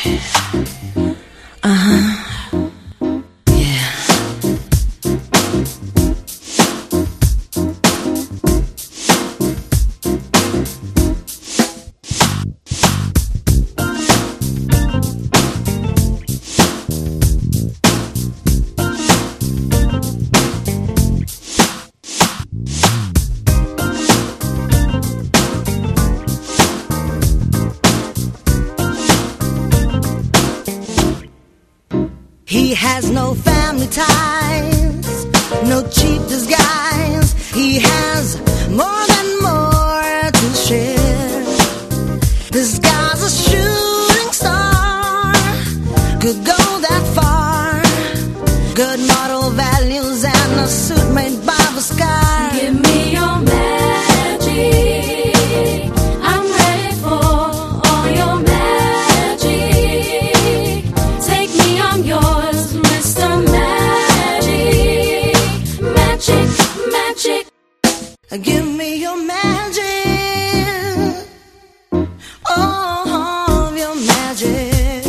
He has no family ties, no cheap disguise. He has more to share. This guy's a shooting star, could go that far. Good moral values and a suit made by the sky. Give me your magic, I'm ready for all your magic. Take me, I'm yours, Mr. Magic. Magic, magic. Give me your magic, oh, your magic.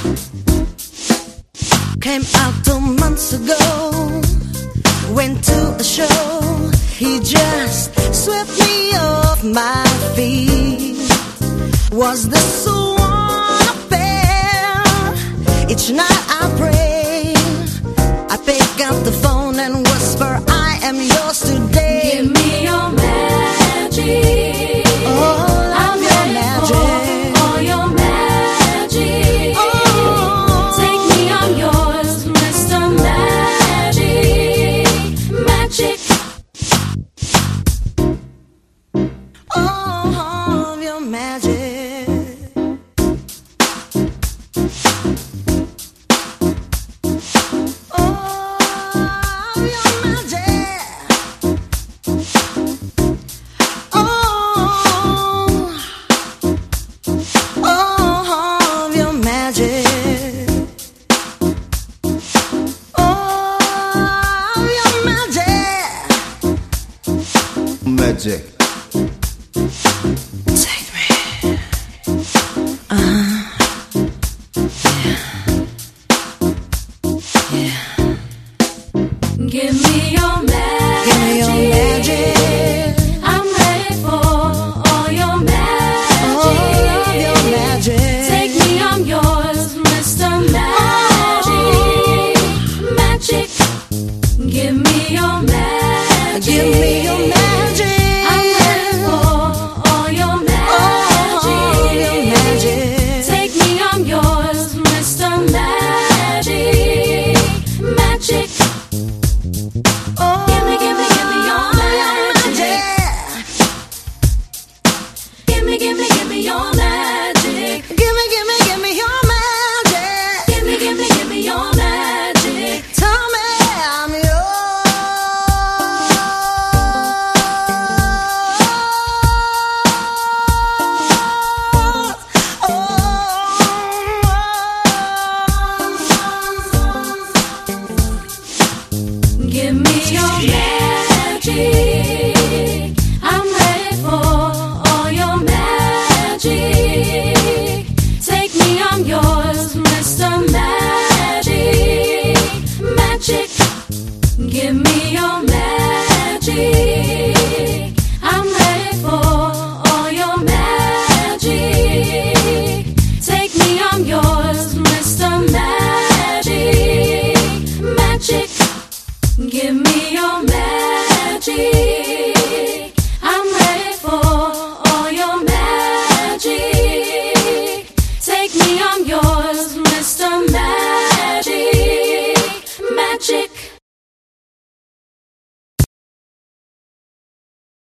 Came out 2 months ago, went to a show. He just swept me off my feet. Was this one affair? Each night I pray, I pick up the phone and whisper, I am yours today. Give me your magic, All I'm of your ready magic. for all your magic. Oh. Take me, I'm yours, Mr. Magic. Magic. All of your magic. All of your magic. All of your magic. All of your magic. Magic. Take me.